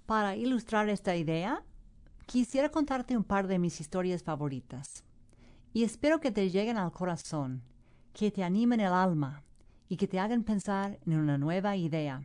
Para ilustrar esta idea, quisiera contarte un par de mis historias favoritas. Y espero que te lleguen al corazón, que te animen el alma y que te hagan pensar en una nueva idea.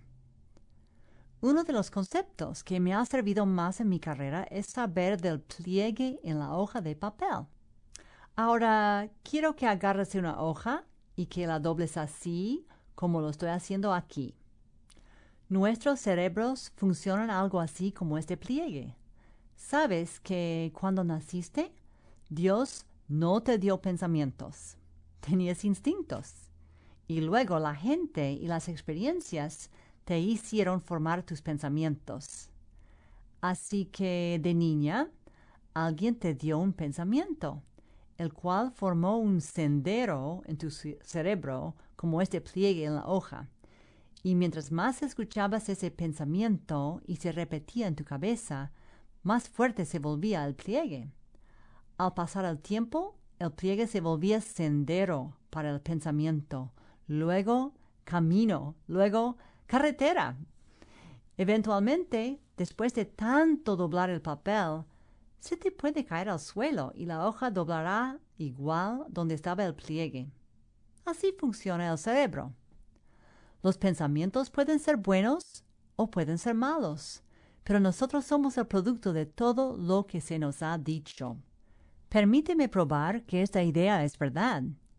Uno de los conceptos que me ha servido más en mi carrera es saber del pliegue en la hoja de papel. Ahora, quiero que agarres una hoja y que la dobles así como lo estoy haciendo aquí. Nuestros cerebros funcionan algo así como este pliegue. ¿Sabes que cuando naciste, Dios no te dio pensamientos? Tenías instintos. Y luego la gente y las experiencias te hicieron formar tus pensamientos. Así que de niña, alguien te dio un pensamiento, el cual formó un sendero en tu cerebro como este pliegue en la hoja. Y mientras más escuchabas ese pensamiento y se repetía en tu cabeza, más fuerte se volvía el pliegue. Al pasar el tiempo, el pliegue se volvía sendero para el pensamiento, luego camino, luego carretera. Eventualmente, después de tanto doblar el papel, se te puede caer al suelo y la hoja doblará igual donde estaba el pliegue. Así funciona el cerebro. Los pensamientos pueden ser buenos o pueden ser malos, pero nosotros somos el producto de todo lo que se nos ha dicho. Permíteme probar que esta idea es verdad.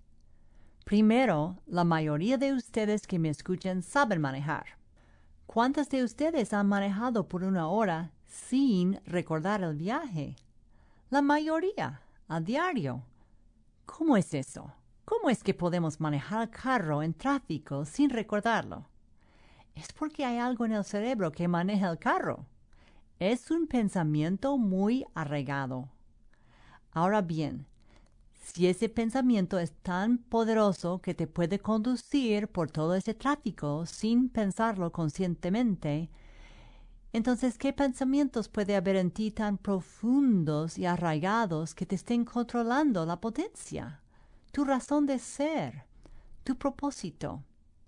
Primero, la mayoría de ustedes que me escuchan saben manejar. ¿Cuántos de ustedes han manejado por una hora sin recordar el viaje? La mayoría, a diario. ¿Cómo es eso? ¿Cómo es que podemos manejar el carro en tráfico sin recordarlo? Es porque hay algo en el cerebro que maneja el carro. Es un pensamiento muy arraigado. Ahora bien, si ese pensamiento es tan poderoso que te puede conducir por todo ese tráfico sin pensarlo conscientemente, entonces, ¿qué pensamientos puede haber en ti tan profundos y arraigados que te estén controlando la potencia, tu razón de ser, tu propósito?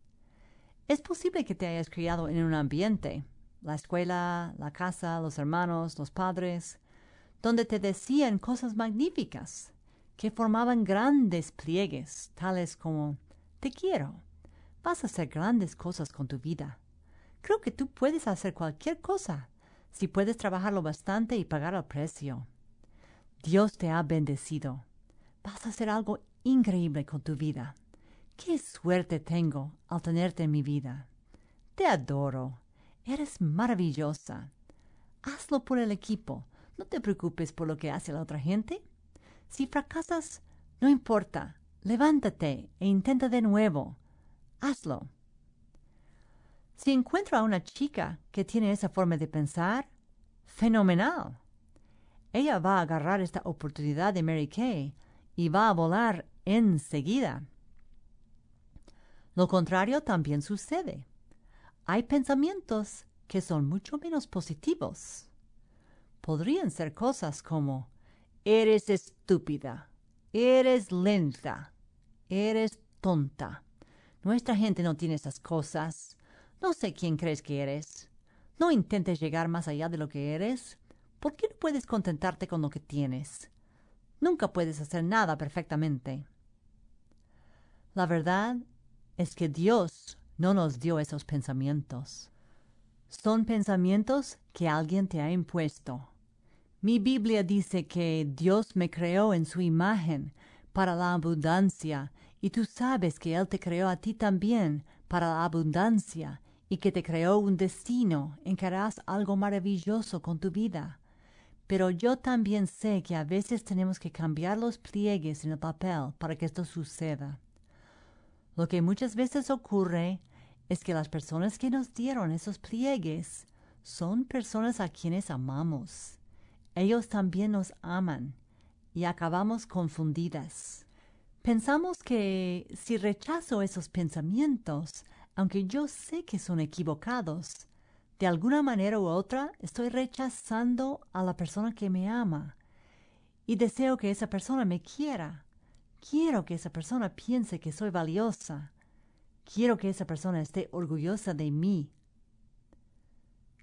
Es posible que te hayas criado en un ambiente, la escuela, la casa, los hermanos, los padres, donde te decían cosas magníficas, que formaban grandes pliegues, tales como, te quiero, vas a hacer grandes cosas con tu vida. Creo que tú puedes hacer cualquier cosa, si puedes trabajarlo bastante y pagar el precio. Dios te ha bendecido. Vas a hacer algo increíble con tu vida. ¡Qué suerte tengo al tenerte en mi vida! Te adoro. Eres maravillosa. Hazlo por el equipo. No te preocupes por lo que hace la otra gente. Si fracasas, no importa. Levántate e intenta de nuevo. Hazlo. Si encuentro a una chica que tiene esa forma de pensar, fenomenal. Ella va a agarrar esta oportunidad de Mary Kay y va a volar enseguida. Lo contrario también sucede. Hay pensamientos que son mucho menos positivos. Podrían ser cosas como, eres estúpida, eres lenta, eres tonta. Nuestra gente no tiene esas cosas. No sé quién crees que eres. No intentes llegar más allá de lo que eres. ¿Por qué no puedes contentarte con lo que tienes? Nunca puedes hacer nada perfectamente. La verdad es que Dios no nos dio esos pensamientos. Son pensamientos que alguien te ha impuesto. Mi Biblia dice que Dios me creó en su imagen para la abundancia, y tú sabes que Él te creó a ti también para la abundancia, y que te creó un destino en que harás algo maravilloso con tu vida. Pero yo también sé que a veces tenemos que cambiar los pliegues en el papel para que esto suceda. Lo que muchas veces ocurre es que las personas que nos dieron esos pliegues son personas a quienes amamos. Ellos también nos aman y acabamos confundidas. Pensamos que si rechazo esos pensamientos, aunque yo sé que son equivocados, de alguna manera u otra estoy rechazando a la persona que me ama y deseo que esa persona me quiera. Quiero que esa persona piense que soy valiosa. Quiero que esa persona esté orgullosa de mí.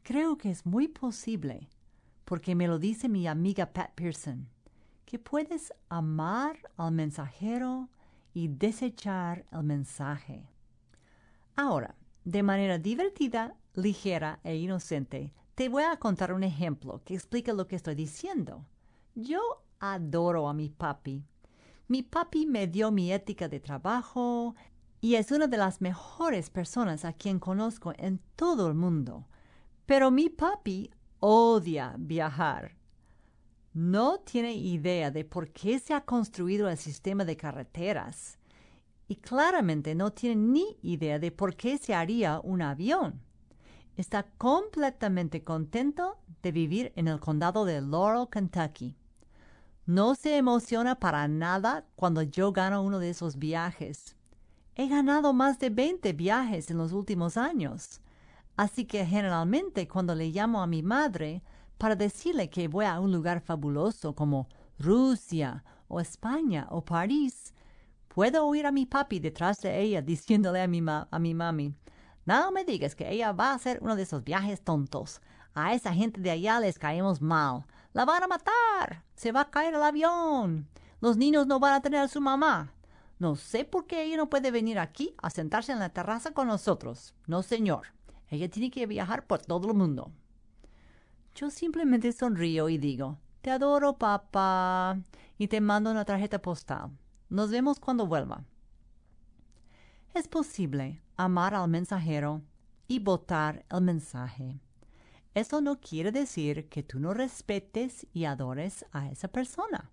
Creo que es muy posible, porque me lo dice mi amiga Pat Pearson, que puedes amar al mensajero y desechar el mensaje. Ahora, de manera divertida, ligera e inocente, te voy a contar un ejemplo que explica lo que estoy diciendo. Yo adoro a mi papi. Mi papi me dio mi ética de trabajo y es una de las mejores personas a quien conozco en todo el mundo. Pero mi papi odia viajar. No tiene idea de por qué se ha construido el sistema de carreteras y claramente no tiene ni idea de por qué se haría un avión. Está completamente contento de vivir en el condado de Laurel, Kentucky. No se emociona para nada cuando yo gano uno de esos viajes. He ganado más de 20 viajes en los últimos años. Así que generalmente cuando le llamo a mi madre para decirle que voy a un lugar fabuloso como Rusia o España o París, puedo oír a mi papi detrás de ella diciéndole a mi mami, no me digas que ella va a hacer uno de esos viajes tontos. A esa gente de allá les caemos mal. La van a matar. Se va a caer el avión. Los niños no van a tener a su mamá. No sé por qué ella no puede venir aquí a sentarse en la terraza con nosotros. No, señor. Ella tiene que viajar por todo el mundo. Yo simplemente sonrío y digo, te adoro, papá, y te mando una tarjeta postal. Nos vemos cuando vuelva. Es posible amar al mensajero y votar el mensaje. Eso no quiere decir que tú no respetes y adores a esa persona.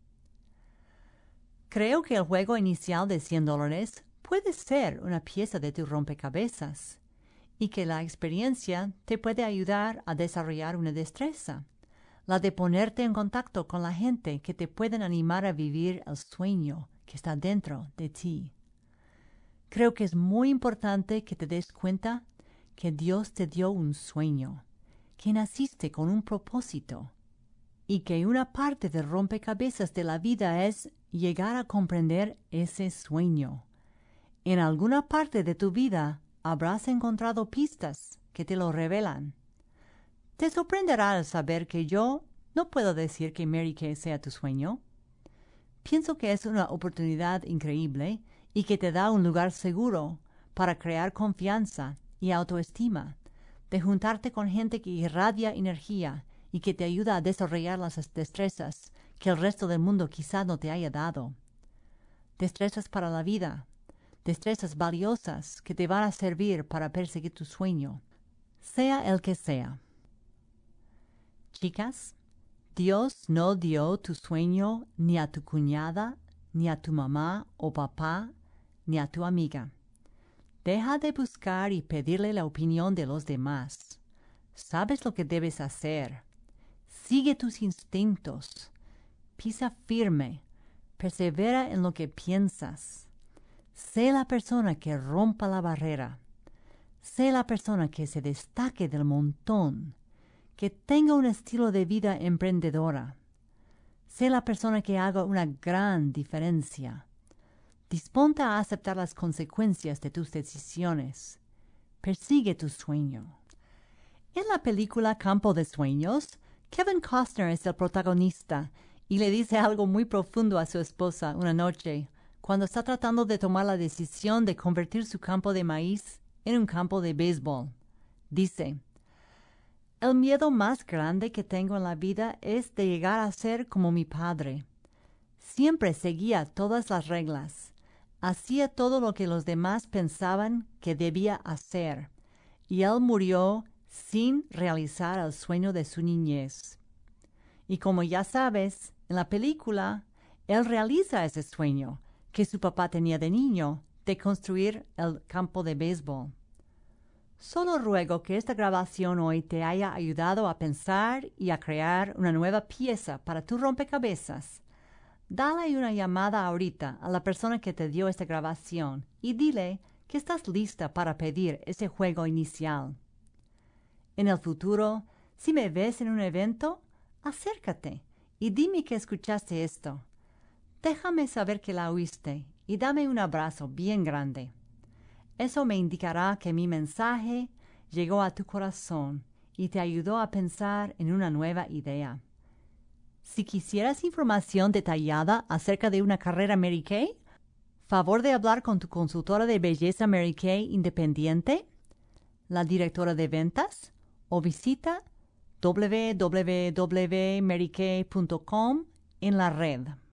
Creo que el juego inicial de $100 puede ser una pieza de tu rompecabezas y que la experiencia te puede ayudar a desarrollar una destreza, la de ponerte en contacto con la gente que te pueden animar a vivir el sueño que está dentro de ti. Creo que es muy importante que te des cuenta que Dios te dio un sueño, que naciste con un propósito y que una parte del rompecabezas de la vida es llegar a comprender ese sueño. En alguna parte de tu vida habrás encontrado pistas que te lo revelan. Te sorprenderá al saber que yo no puedo decir que Mary Kay sea tu sueño. Pienso que es una oportunidad increíble y que te da un lugar seguro para crear confianza y autoestima, de juntarte con gente que irradia energía y que te ayuda a desarrollar las destrezas que el resto del mundo quizá no te haya dado. Destrezas para la vida, destrezas valiosas que te van a servir para perseguir tu sueño, sea el que sea. Chicas, Dios no dio tu sueño ni a tu cuñada, ni a tu mamá o papá, ni a tu amiga. Deja de buscar y pedirle la opinión de los demás. Sabes lo que debes hacer. Sigue tus instintos. Pisa firme. Persevera en lo que piensas. Sé la persona que rompa la barrera. Sé la persona que se destaque del montón, que tenga un estilo de vida emprendedora. Sé la persona que haga una gran diferencia. Disponte a aceptar las consecuencias de tus decisiones. Persigue tu sueño. En la película Campo de Sueños, Kevin Costner es el protagonista y le dice algo muy profundo a su esposa una noche, cuando está tratando de tomar la decisión de convertir su campo de maíz en un campo de béisbol. Dice, el miedo más grande que tengo en la vida es de llegar a ser como mi padre. Siempre seguía todas las reglas. Hacía todo lo que los demás pensaban que debía hacer, y él murió sin realizar el sueño de su niñez. Y como ya sabes, en la película, él realiza ese sueño que su papá tenía de niño, de construir el campo de béisbol. Solo ruego que esta grabación hoy te haya ayudado a pensar y a crear una nueva pieza para tu rompecabezas. Dale una llamada ahorita a la persona que te dio esta grabación y dile que estás lista para pedir ese juego inicial. En el futuro, si me ves en un evento, acércate y dime que escuchaste esto. Déjame saber que la oíste y dame un abrazo bien grande. Eso me indicará que mi mensaje llegó a tu corazón y te ayudó a pensar en una nueva idea. Si quisieras información detallada acerca de una carrera Mary Kay, favor de hablar con tu consultora de belleza Mary Kay independiente, la directora de ventas, o visita www.marykay.com en la red.